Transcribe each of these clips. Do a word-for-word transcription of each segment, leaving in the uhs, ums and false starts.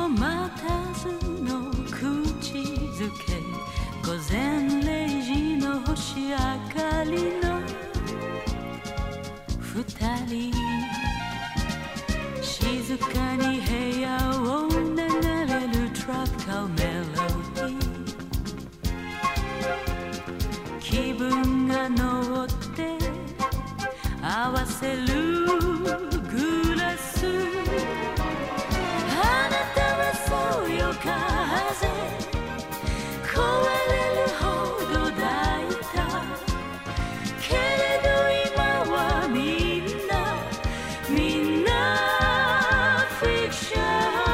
を待たずの口づけ午前零時の星明かりの二人静かに部屋を流れるトラッカーメロディー気分が乗って合わせるグラスあなたはそよ風壊れるほど抱いたけれど今はみんなみんなフィクション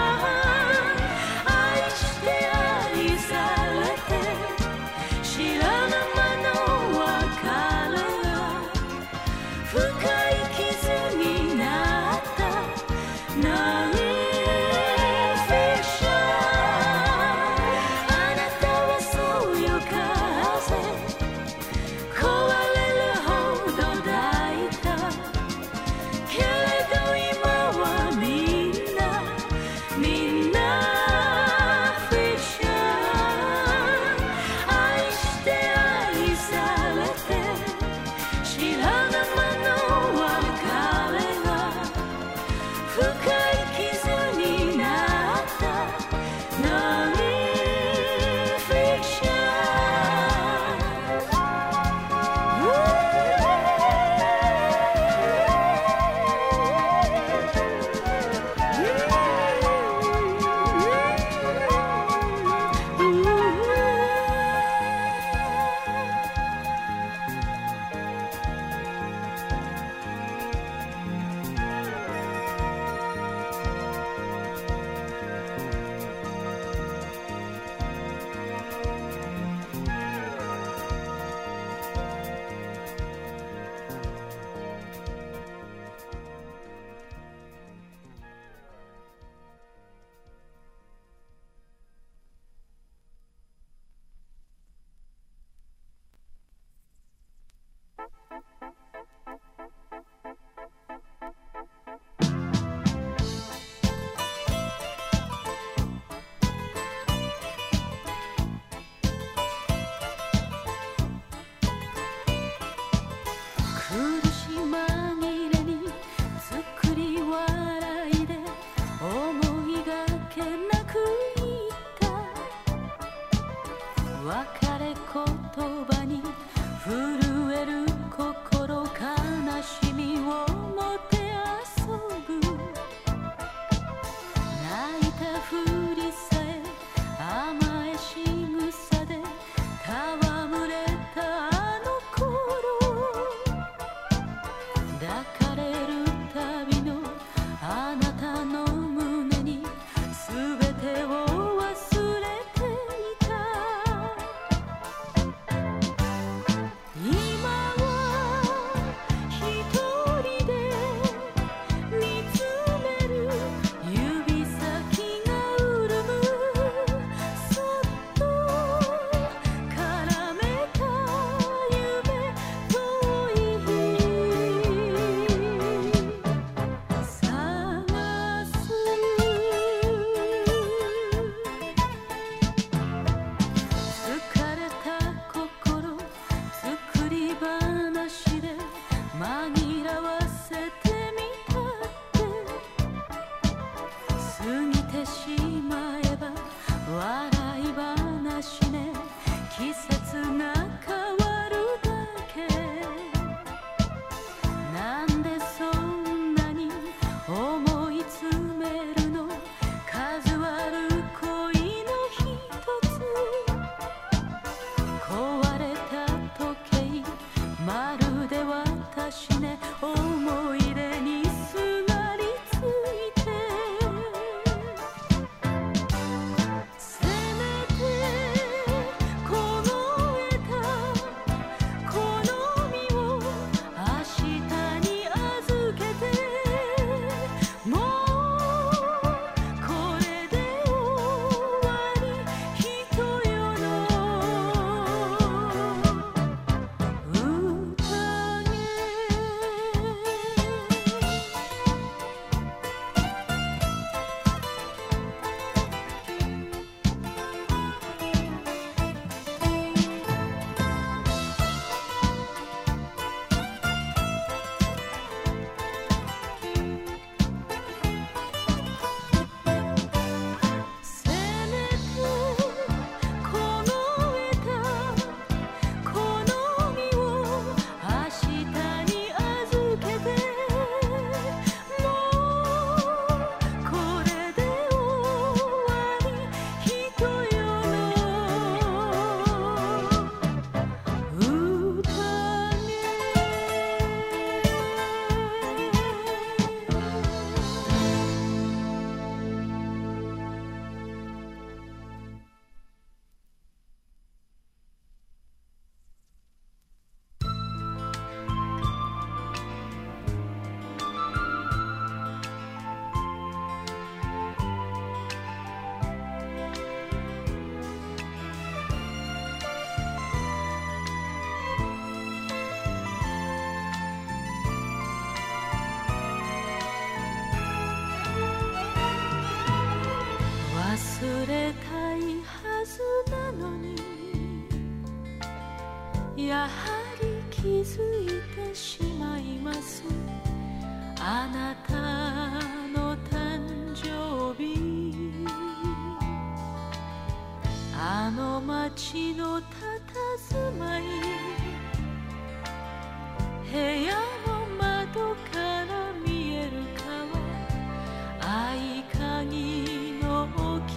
愛して愛されて知らぬ間の別れが深い傷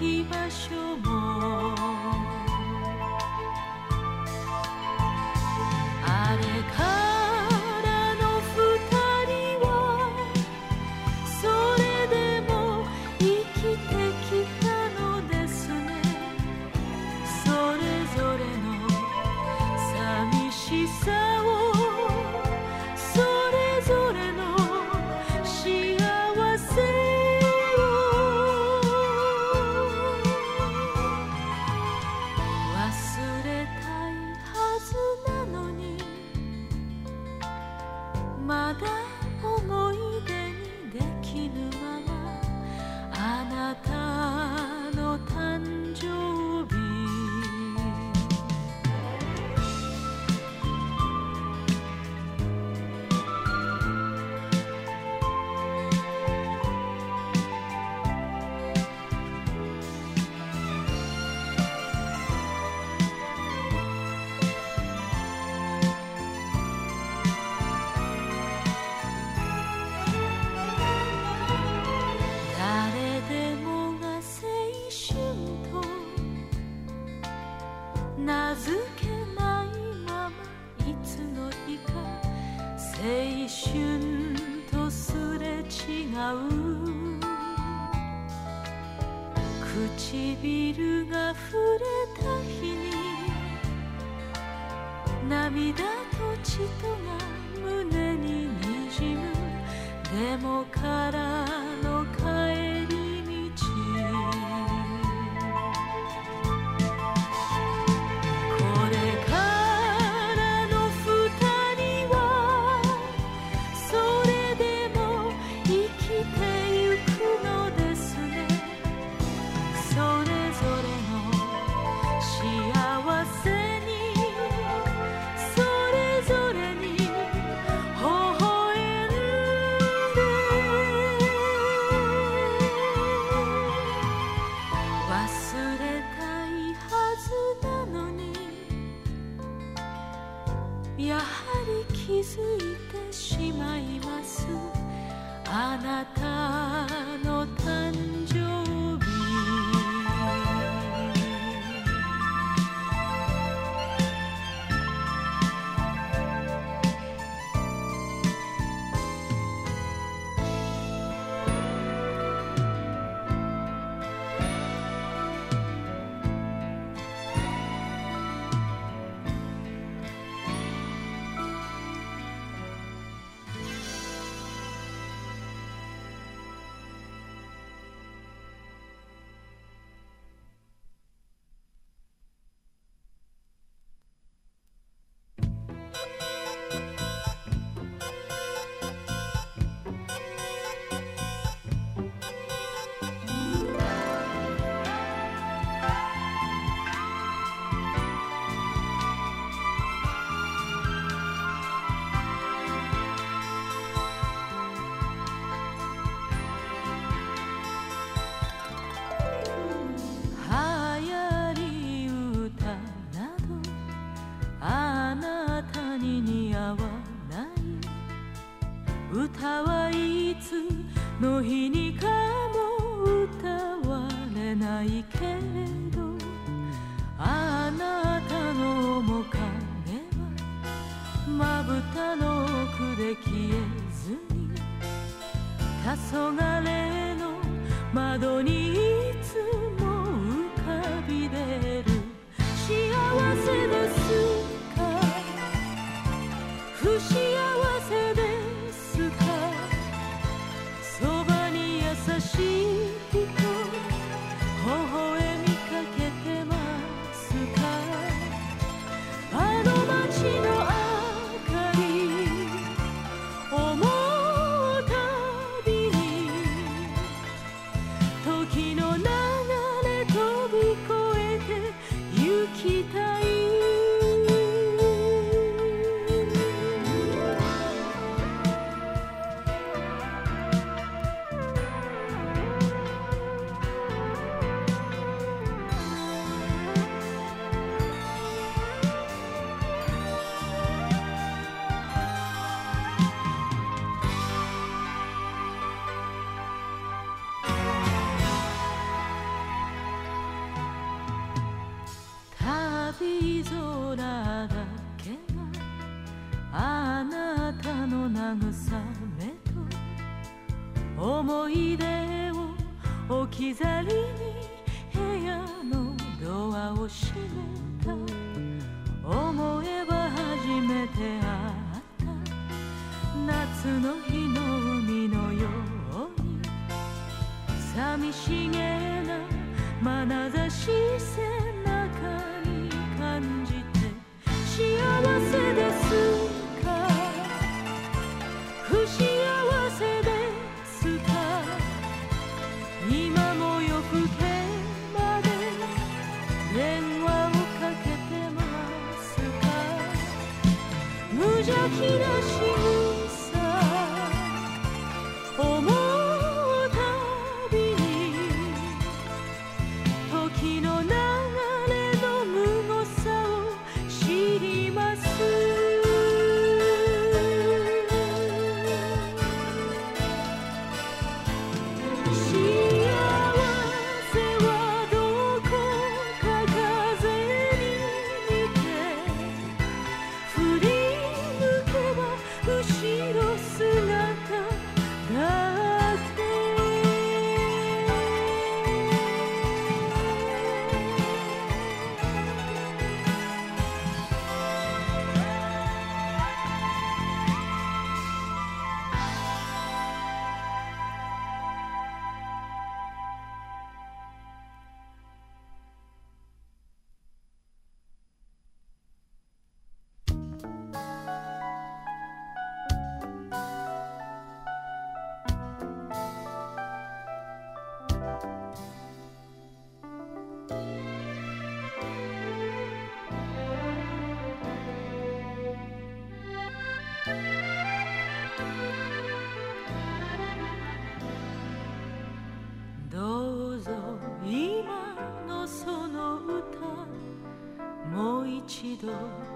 き場所もあれからの二人はそれでも生きてきたのですね。それぞれの寂しさをそれぞれの幸せを忘れたいはずなのにまだ思い出にできぬままあなたの誕生日誰でもが青春と名付けないままいつの日か青春とすれ違う唇が触れた日に涙と血とが胸ににじむでもからの帰り道これからの二人はそれでも生きてゆくのですね。それぞれの幸せにそれぞれに微笑んで忘れたいはずなのにやはり気づいてしまいます。あなたの誕生日歌はいつの日にかも歌われないけれどあなたの面影はまぶたの奥で消えずに黄昏の窓にいつも浮かび出る幸せですか不幸せですかそばに優しい人微笑みかけてますかあの街の明かり思うたびに時めと思い出を置き去りに部屋のドアを閉めた。思えば初めて会った夏の日の海のように寂しげな眼差し背中に感じて、幸せですか不幸せですか、今も夜更けまで電話をかけてますか。無邪気な仕草思うたびに時の流れのむごさを知ります。どうぞ今のその歌もう一度歌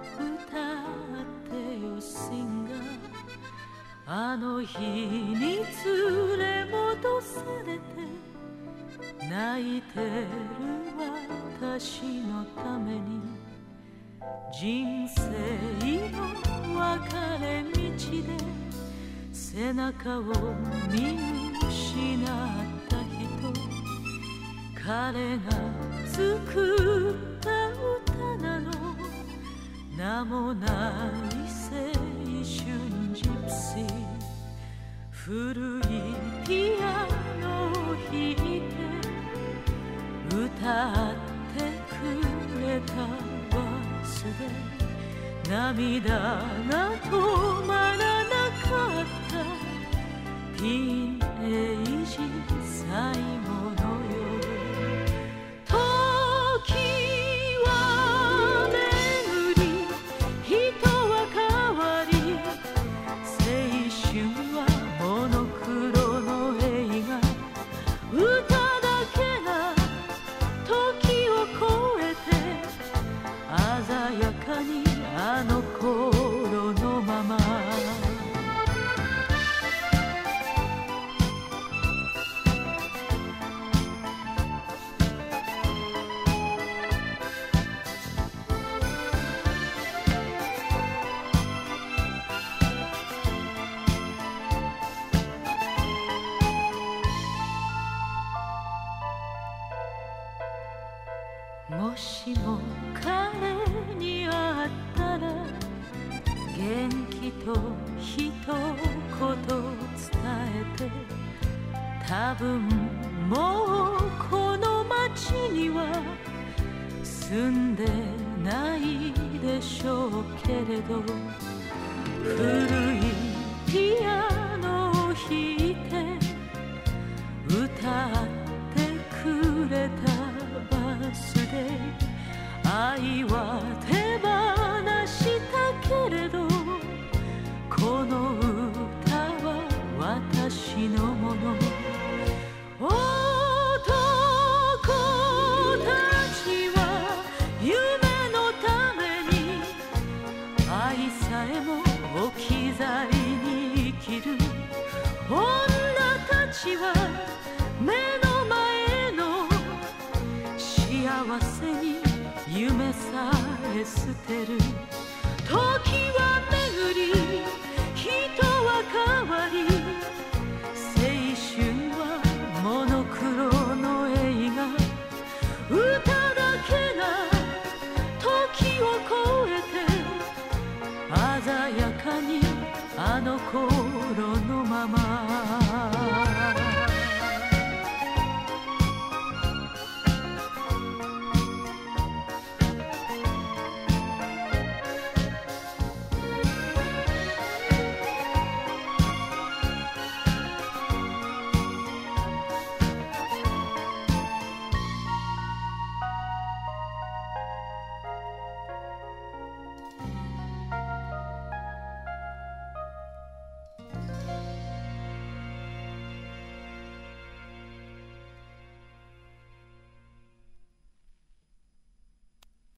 ってよシンガー。あの日に連れ戻されて泣いてる私のために、人生の分かれ道で背中を見失った人、彼が作った歌なの、名もない青春ジプシー。古いピアノを弾いて歌ってくれたバスで涙が止まらなかったティーンエイジ最後の夜。時は巡り人は変わり、青春はモノクロの映画、歌だけが時を超えて鮮やかにあの頃のまま。もしも彼に会ったら元気と一言伝えて、多分もうこの街には住んでないでしょうけれど、古いピアノを弾いて歌ってくれたバスで、愛は手放したけれどこの歌は私のもの。男たちは夢のために愛さえも置き去りに生きる。女たちは目の前の幸せに夢さえ捨てる。時は巡り人は心のまま